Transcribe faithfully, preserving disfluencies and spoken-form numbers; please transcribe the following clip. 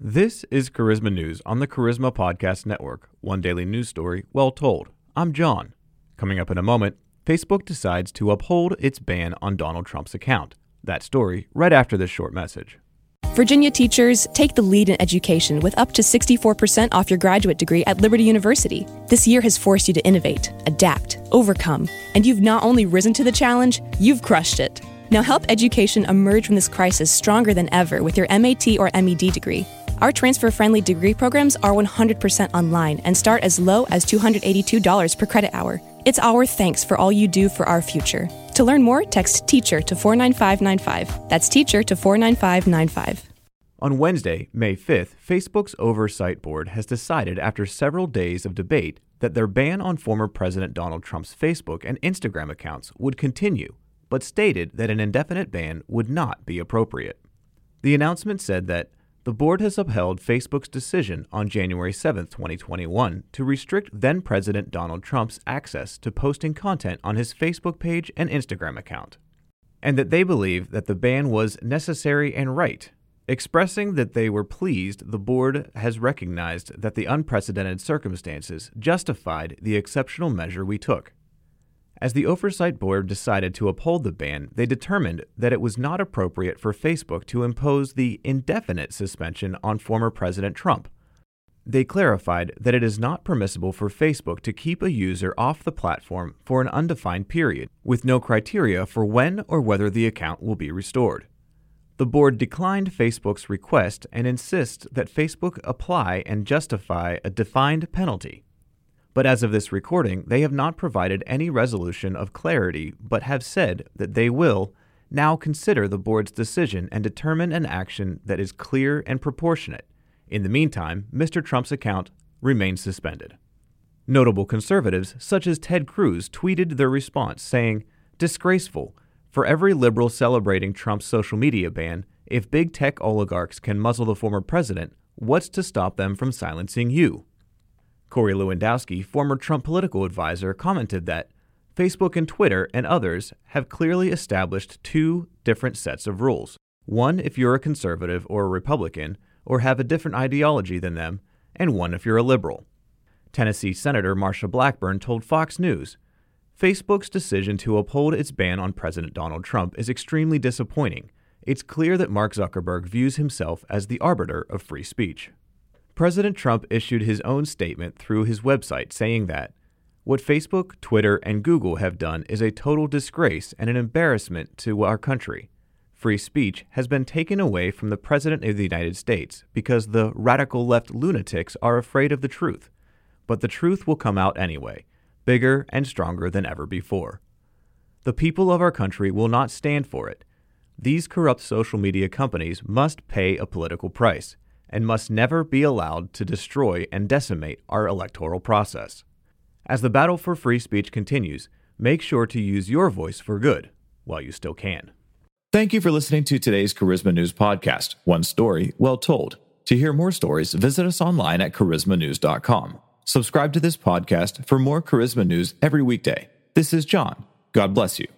This is Charisma News on the Charisma Podcast Network, one daily news story well told. I'm John. Coming up in a moment, Facebook decides to uphold its ban on Donald Trump's account. That story right after this short message. Virginia teachers, take the lead in education with up to sixty-four percent off your graduate degree at Liberty University. This year has forced you to innovate, adapt, overcome, and you've not only risen to the challenge, you've crushed it. Now help education emerge from this crisis stronger than ever with your M A T or M E D degree. Our transfer-friendly degree programs are one hundred percent online and start as low as two hundred eighty-two dollars per credit hour. It's our thanks for all you do for our future. To learn more, text TEACHER to four nine five nine five. That's TEACHER to four nine five nine five. On Wednesday, May fifth, Facebook's Oversight Board has decided after several days of debate that their ban on former President Donald Trump's Facebook and Instagram accounts would continue, but stated that an indefinite ban would not be appropriate. The announcement said that the board has upheld Facebook's decision on January seventh, twenty twenty-one to restrict then-President Donald Trump's access to posting content on his Facebook page and Instagram account, and that they believe that the ban was necessary and right. Expressing that they were pleased, the board has recognized that the unprecedented circumstances justified the exceptional measure we took. As the Oversight Board decided to uphold the ban, they determined that it was not appropriate for Facebook to impose the indefinite suspension on former President Trump. They clarified that it is not permissible for Facebook to keep a user off the platform for an undefined period, with no criteria for when or whether the account will be restored. The board declined Facebook's request and insists that Facebook apply and justify a defined penalty. But as of this recording, they have not provided any resolution of clarity, but have said that they will now consider the board's decision and determine an action that is clear and proportionate. In the meantime, Mister Trump's account remains suspended. Notable conservatives, such as Ted Cruz, tweeted their response, saying, "Disgraceful. For every liberal celebrating Trump's social media ban, if big tech oligarchs can muzzle the former president, what's to stop them from silencing you?" Corey Lewandowski, former Trump political advisor, commented that Facebook and Twitter and others have clearly established two different sets of rules. One if you're a conservative or a Republican or have a different ideology than them, and one if you're a liberal. Tennessee Senator Marsha Blackburn told Fox News, "Facebook's decision to uphold its ban on President Donald Trump is extremely disappointing. It's clear that Mark Zuckerberg views himself as the arbiter of free speech." President Trump issued his own statement through his website saying that, "What Facebook, Twitter, and Google have done is a total disgrace and an embarrassment to our country. Free speech has been taken away from the President of the United States because the radical left lunatics are afraid of the truth. But the truth will come out anyway, bigger and stronger than ever before. The people of our country will not stand for it. These corrupt social media companies must pay a political price and must never be allowed to destroy and decimate our electoral process. As the battle for free speech continues, make sure to use your voice for good while you still can." Thank you for listening to today's Charisma News podcast. One story well told. To hear more stories, visit us online at charisma news dot com. Subscribe to this podcast for more Charisma News every weekday. This is John. God bless you.